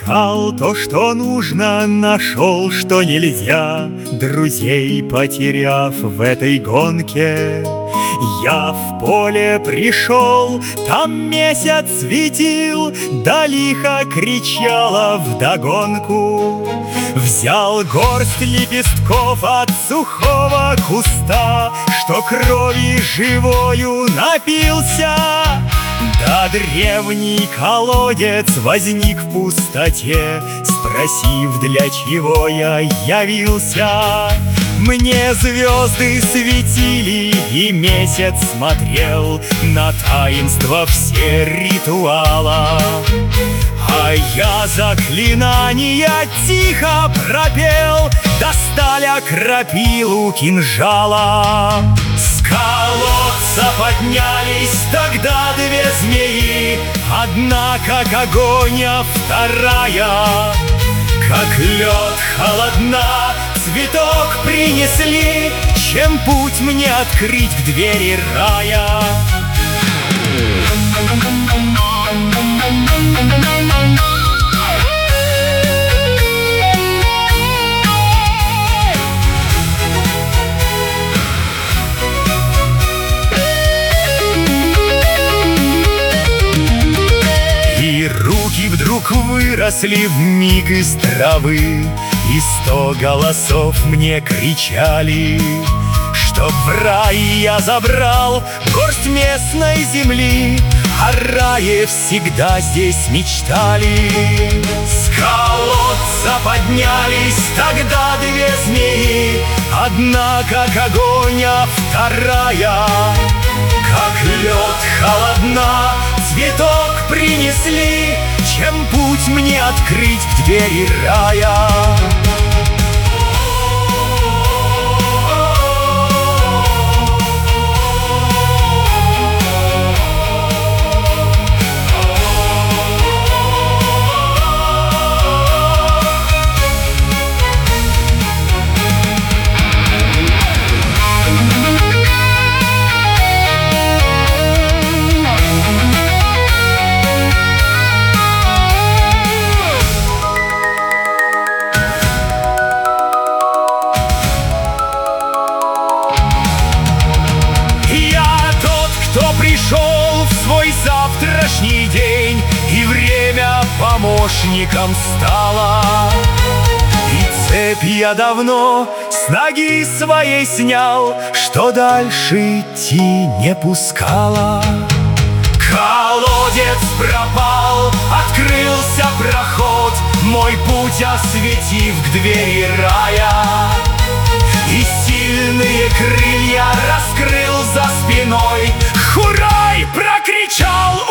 Искал то, что нужно, нашел, что нельзя, друзей потеряв в этой гонке. Я в поле пришел, там месяц светил, да лихо кричала вдогонку. Взял горсть лепестков от сухого куста, что крови живою напился. Да древний колодец возник в пустоте, спросив, для чего я явился. Мне звезды светили, и месяц смотрел на таинства все ритуала. А я заклинания тихо пропел, достали крапилу кинжала. С колодца поднялись тогда две змеи, одна как огонь, а вторая как лед холодна. Цветок принесли, чем путь мне открыть к двери рая. И руки вдруг выросли вмиг из травы, и 100 голосов мне кричали, чтоб в рай я забрал горсть местной земли. О рае всегда здесь мечтали. С колодца поднялись тогда две змеи, одна как огонь, а вторая как лед холодна. Цветок принесли, чем путь мне открыть к двери рая. Пришел в свой завтрашний день, и время помощником стало. И цепь я давно с ноги своей снял, что дальше идти не пускала. Колодец пропал, открылся проход, мой путь осветив к двери рая. И сильные крылья раскрыл за спиной, «Хурай!» прокричал